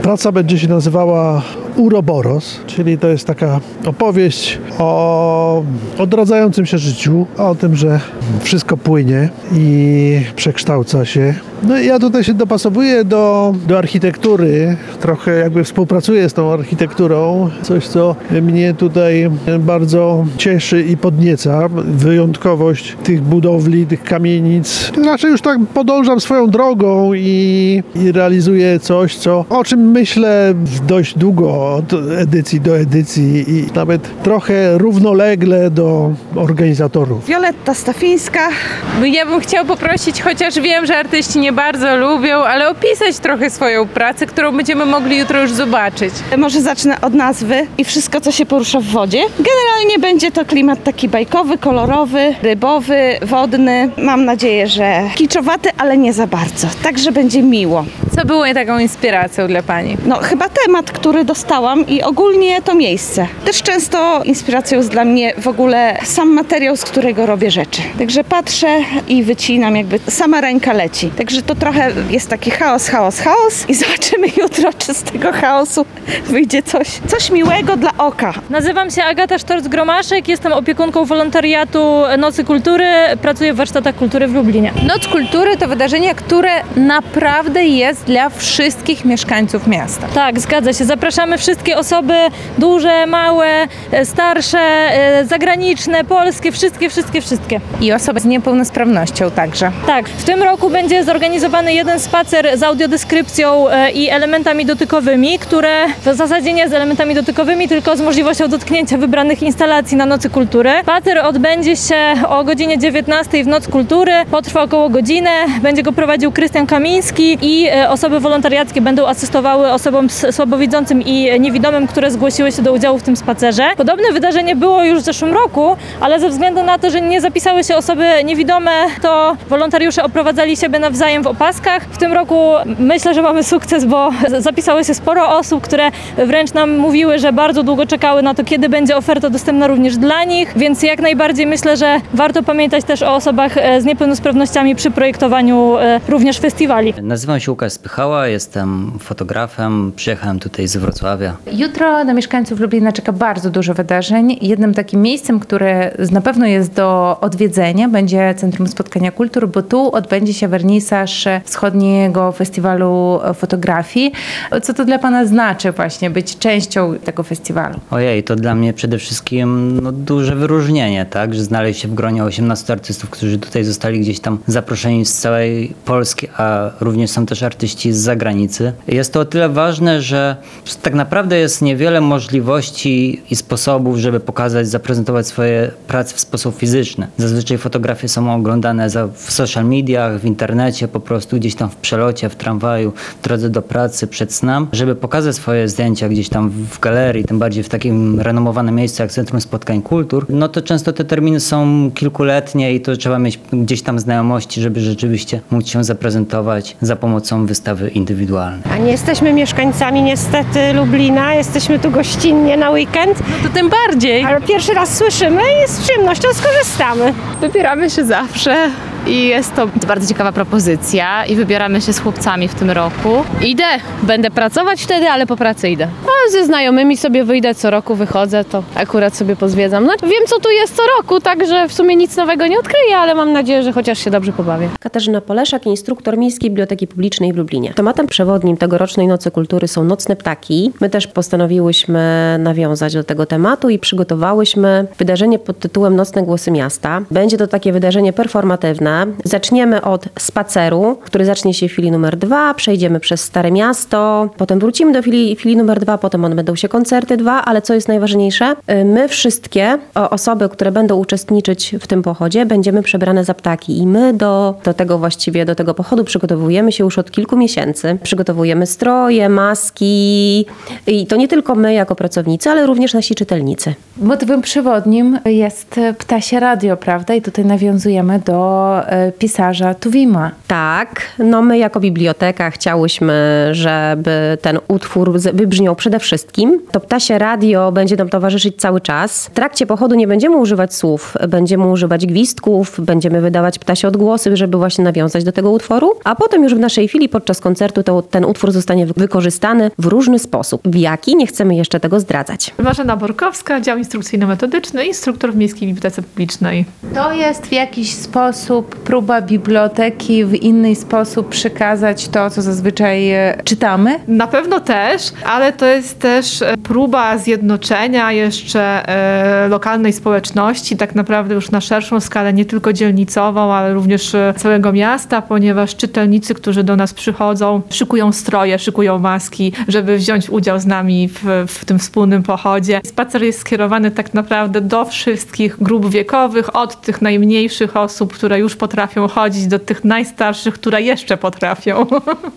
Praca będzie się nazywała Uroboros, czyli to jest taka opowieść o odradzającym się życiu, o tym, że wszystko płynie i przekształca się. No i ja tutaj się dopasowuję do architektury, trochę jakby współpracuję z tą architekturą, coś co mnie tutaj bardzo cieszy i podnieca, wyjątkowość tych budowli, tych kamienic. Raczej już tak podążam swoją drogą i realizuję coś, o czym myślę dość długo, od edycji do edycji i nawet trochę równolegle do organizatorów. Wioletta Stafińska. Ja bym chciała poprosić, chociaż wiem, że artyści nie bardzo lubią, ale opisać trochę swoją pracę, którą będziemy mogli jutro już zobaczyć. Może zacznę od nazwy i wszystko, co się porusza w wodzie. Generalnie będzie to klimat taki bajkowy, kolorowy, rybowy, wodny. Mam nadzieję, że kiczowaty, ale nie za bardzo. Także będzie miło. Co było taką inspiracją dla Pani? No chyba temat, który dostałam i ogólnie to miejsce. Też często inspiracją jest dla mnie w ogóle sam materiał, z którego robię rzeczy. Także patrzę i wycinam, jakby sama ręka leci. Także to trochę jest taki chaos i zobaczymy jutro, czy z tego chaosu wyjdzie coś miłego dla oka. Nazywam się Agata Sztorc-Gromaszek, jestem opiekunką wolontariatu Nocy Kultury, pracuję w warsztatach kultury w Lublinie. Noc Kultury to wydarzenie, które naprawdę jest dla wszystkich mieszkańców miasta. Tak, zgadza się. Zapraszamy wszystkie osoby duże, małe, starsze, zagraniczne, polskie, wszystkie. I osoby z niepełnosprawnością także. Tak, w tym roku będzie zorganizowany jeden spacer z audiodeskrypcją i elementami dotykowymi, które w zasadzie nie z elementami dotykowymi, tylko z możliwością dotknięcia wybranych instalacji na Nocy Kultury. Spacer odbędzie się o godzinie 19 w Noc Kultury, potrwa około godzinę, będzie go prowadził Krystian Kamiński i osoby wolontariackie będą asystowały osobom słabowidzącym i niewidomym, które zgłosiły się do udziału w tym spacerze. Podobne wydarzenie było już w zeszłym roku, ale ze względu na to, że nie zapisały się osoby niewidome, to wolontariusze oprowadzali siebie nawzajem w opaskach. W tym roku myślę, że mamy sukces, bo zapisało się sporo osób, które wręcz nam mówiły, że bardzo długo czekały na to, kiedy będzie oferta dostępna również dla nich, więc jak najbardziej myślę, że warto pamiętać też o osobach z niepełnosprawnościami przy projektowaniu również festiwali. Nazywam się Łukasz Spychała, jestem fotografem, przyjechałem tutaj z Wrocławia. Jutro na mieszkańców Lublina czeka bardzo dużo wydarzeń. Jednym takim miejscem, które na pewno jest do odwiedzenia, będzie Centrum Spotkania Kultur, bo tu odbędzie się wernisaż Wschodniego Festiwalu Fotografii. Co to dla Pana znaczy właśnie być częścią tego festiwalu? Ojej, to dla mnie przede wszystkim duże wyróżnienie, tak, że znaleźć się w gronie 18 artystów, którzy tutaj zostali gdzieś tam zaproszeni z całej Polski, a również są też artyści z zagranicy. Jest to o tyle ważne, że tak naprawdę jest niewiele możliwości i sposobów, żeby pokazać, zaprezentować swoje prace w sposób fizyczny. Zazwyczaj fotografie są oglądane w social mediach, w internecie, po prostu gdzieś tam w przelocie, w tramwaju, w drodze do pracy, przed snem. Żeby pokazać swoje zdjęcia gdzieś tam w galerii, tym bardziej w takim renomowanym miejscu jak Centrum Spotkań Kultur, no to często te terminy są kilkuletnie i to trzeba mieć gdzieś tam znajomości, żeby rzeczywiście móc się zaprezentować za pomocą wystawy indywidualnej. A nie jesteśmy mieszkańcami niestety Lublina, jesteśmy tu gościnnie na weekend. No to tym bardziej. Ale pierwszy raz słyszymy i z przyjemnością skorzystamy. Wybieramy się zawsze i jest to bardzo ciekawa propozycja i wybieramy się z chłopcami w tym roku. Idę, będę pracować wtedy, ale po pracy idę. A ze znajomymi sobie wyjdę, co roku wychodzę, to akurat sobie pozwiedzam. No, wiem, co tu jest co roku, także w sumie nic nowego nie odkryję, ale mam nadzieję, że chociaż się dobrze pobawię. Katarzyna Poleszak, instruktor Miejskiej Biblioteki Publicznej w Lublinie. Tematem przewodnim tegorocznej Nocy Kultury są nocne ptaki. My też postanowiłyśmy nawiązać do tego tematu i przygotowałyśmy wydarzenie pod tytułem Nocne Głosy Miasta. Będzie to takie wydarzenie performatywne. Zaczniemy od spaceru, który zacznie się w filii numer 2, przejdziemy przez Stare Miasto, potem wrócimy do filii numer 2, potem odbędą się koncerty 2, ale co jest najważniejsze, my wszystkie osoby, które będą uczestniczyć w tym pochodzie, będziemy przebrane za ptaki i my do tego pochodu przygotowujemy się już od kilku miesięcy. Przygotowujemy stroje, maski i to nie tylko my jako pracownicy, ale również nasi czytelnicy. Motywem przewodnim jest Ptasie Radio, prawda? I tutaj nawiązujemy do pisarza Tuwima. Tak, no my jako biblioteka chciałyśmy, żeby ten utwór wybrzmiał przede wszystkim. To Ptasie Radio będzie nam towarzyszyć cały czas. W trakcie pochodu nie będziemy używać słów, będziemy używać gwizdków, będziemy wydawać ptasie odgłosy, żeby właśnie nawiązać do tego utworu, a potem już w naszej chwili podczas koncertu ten utwór zostanie wykorzystany w różny sposób. W jaki? Nie chcemy jeszcze tego zdradzać. Marzena Borkowska, dział instrukcyjno-metodyczny, instruktor w Miejskiej Bibliotece Publicznej. To jest w jakiś sposób próba biblioteki w inny sposób przekazać to, co zazwyczaj czytamy? Na pewno też, ale to jest też próba zjednoczenia jeszcze lokalnej społeczności, tak naprawdę już na szerszą skalę, nie tylko dzielnicową, ale również całego miasta, ponieważ czytelnicy, którzy do nas przychodzą, szykują stroje, szykują maski, żeby wziąć udział z nami w tym wspólnym pochodzie. Spacer jest skierowany tak naprawdę do wszystkich grup wiekowych, od tych najmniejszych osób, które już potrafią chodzić, do tych najstarszych, które jeszcze potrafią.